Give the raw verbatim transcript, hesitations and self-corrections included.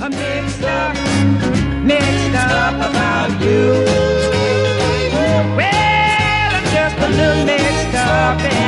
I'm mixed up, mixed up about you. Well, I'm just a little mixed up.